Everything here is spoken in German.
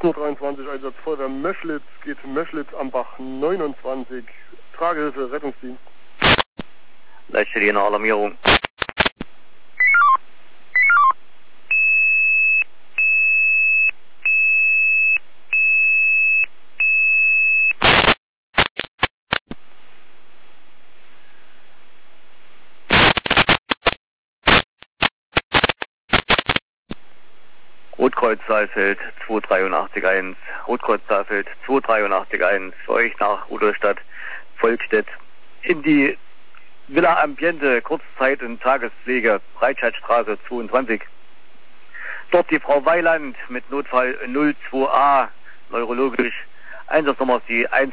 23 Einsatz Feuerwehr Möschlitz, geht Möschlitz am Bach 29, Tragehilfe, Rettungsdienst. Leistet ihr eine Alarmierung. Rotkreuz Saalfeld 2881, Rotkreuz Saalfeld 2881, für euch nach Rudolstadt, Volkstedt, in die Villa Ambiente, Kurzzeit in Tagespflege, Breitscheidstraße 22. Dort die Frau Weiland mit Notfall 02a, neurologisch, Einsatznummer ist die 1.